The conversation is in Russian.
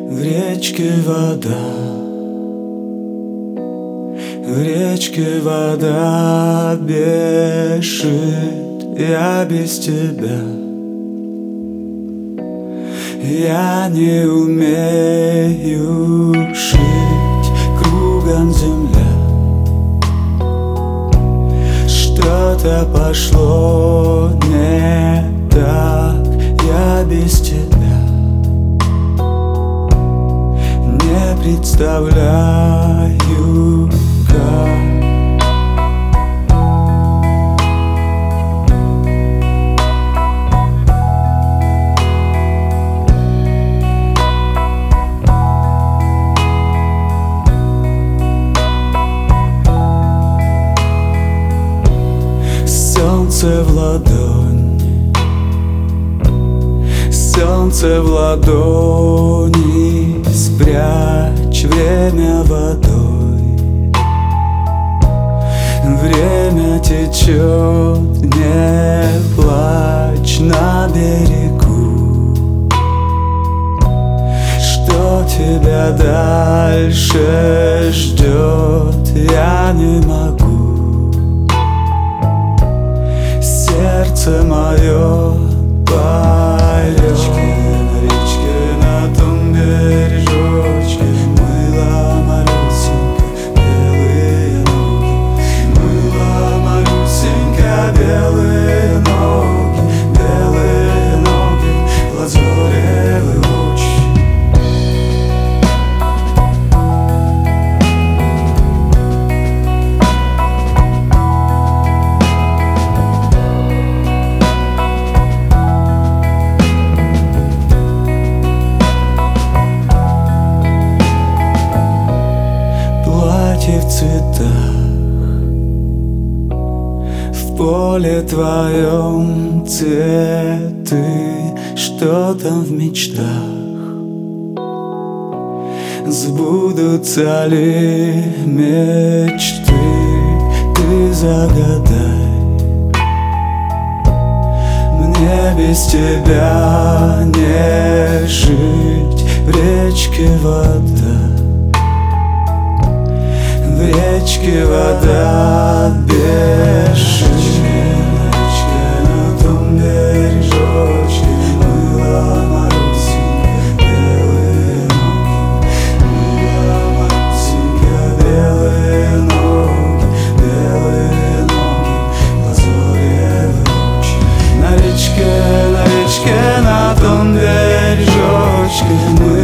В речке вода, в речке вода бежит, я без тебя. Я не умею жить, кругом земля. Что-то пошло не так, я без тебя. Не представляю, как. Солнце в ладони, солнце в ладони, спрячь время водой. Время течет, не плачь на берегу. Что тебя дальше ждет, я не могу. Сердце мое поет. На речке, на том бережочке мыла Марусенька белые ноги. Мыла Марусенька белые ноги, лазоревые очи. В цветах, в поле твоем цветы, что там в мечтах? Сбудутся ли мечты, ты загадай. Мне без тебя не жить, в речке вода. В речке вода бежит. На речке, на том бережочке мыла Марусенька белые ноги. Мыла Марусенька белые ноги, лазоревые очи. На речке, на том бережочке